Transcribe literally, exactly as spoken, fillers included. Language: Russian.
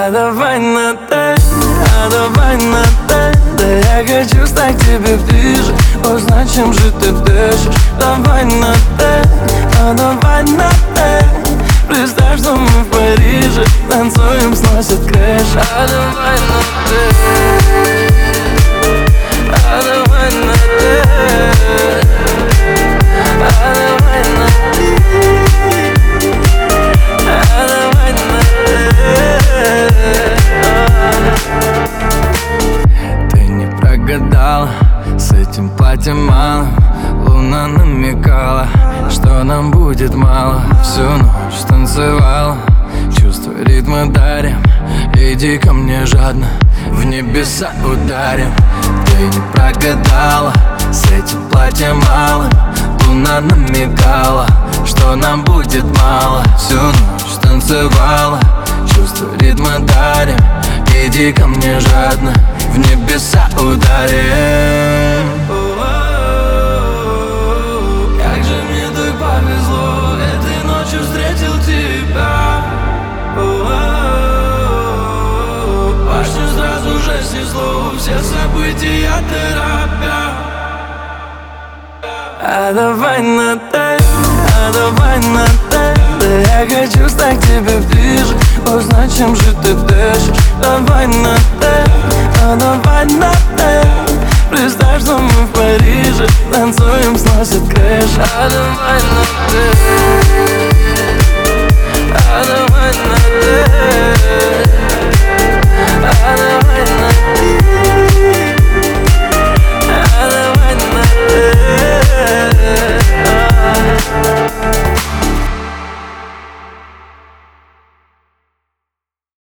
А давай на «ты», а давай на «ты». Да я хочу стать к тебе ближе, узнать, чем же ты дышишь. Давай на «ты», а давай на «ты». Представь, что мы в Париже, танцуем, сносит крыша. А давай на «ты», а давай на «ты», а давай на «ты», а давай на «ты». Ты не прогадала, с этим платьем мало. Луна намекала, что нам будет мало. Всю ночь танцевала, чувства ритма дарим. Иди ко мне жадно, в небеса ударим. Ты не прогадала, с этим платьем мало. Луна намекала, что нам будет мало. Всю ночь танцевала, чувства ритма дарим. Иди ко мне жадно, в небеса ударим. Как же мне так повезло, этой ночью встретил тебя. Башню сразу же снесло, все события торопя. А давай на «ты», а давай на «ты». Да я хочу стать к тебе ближе, узнать, чем же ты дышишь. Давай на «ты», а давай на «ты». Представь, что мы в Париже, танцуем, сносит крыша. А давай на «ты».